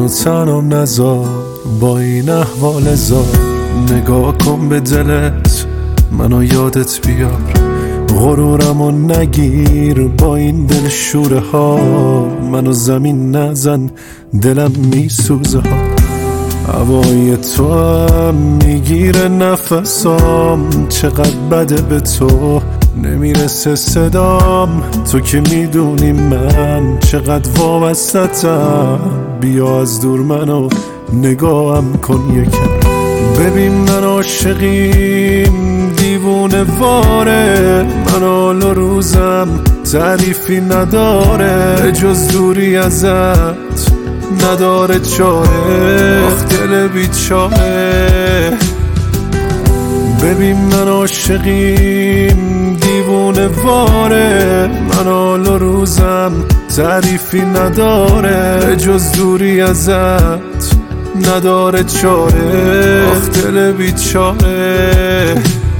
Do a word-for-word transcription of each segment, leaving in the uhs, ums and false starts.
منو تنم نذار با این احوال زار. نگاه کن به دلت منو یادت بیار، غرورمو نگیر با این دل شوره ها. منو زمین نزن دلم میسوزه ها. هوای تو هم میگیره نفسام، چقدر بده به تو نمیرسه صدام. تو که میدونی من چقدر وابستتم، بیا از دور منو نگاهم کن یکم. ببین من عاشقیم دیوونه واره، من حال و روزم تعریفی نداره، جز دوری ازت نداره چاره. آخ دل بیچاره. ببین من عاشقیم دیوونه واره، من حال و روزم تعریفی نداره، جز دوری ازت نداره چاره. آخ دل بیچاره.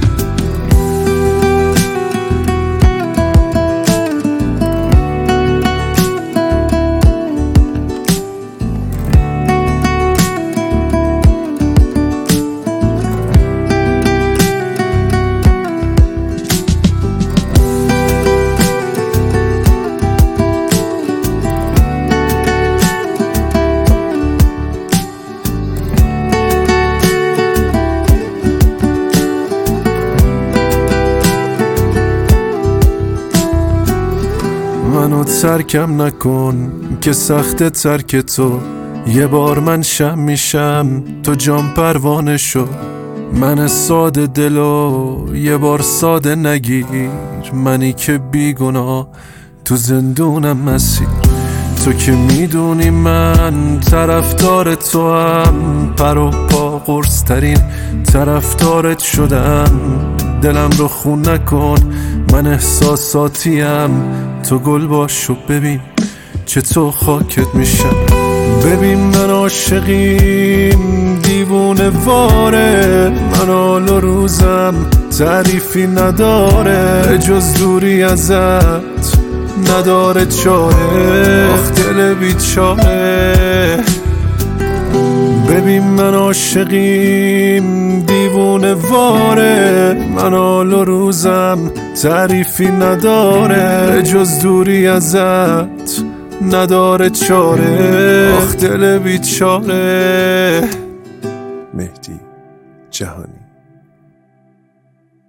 منو ترکم نکن که سخت ترک تو، یه بار من شم میشم تو جام پروانه شو. من ساده دلو یه بار ساده نگیر، منی که بیگناه تو زندونم مسیر. تو که میدونی من طرفدار تو هم، پر و پا قرص ترین طرفدارت شدم. دلم رو خون نکن من احساساتیم، تو گل باش و ببین چه تو خاکت میشم. ببین من عاشقیم دیوونه واره، من حال و روزم تعریفی نداره، جز دوری ازت نداره چاره. آخ دل بیچاره. ببین من عاشقیم دیوونه واره، من حال و روزم تعریفی نداره، جز دوری ازت نداره چاره. آخ دل بیچاره. مهدی جهانی.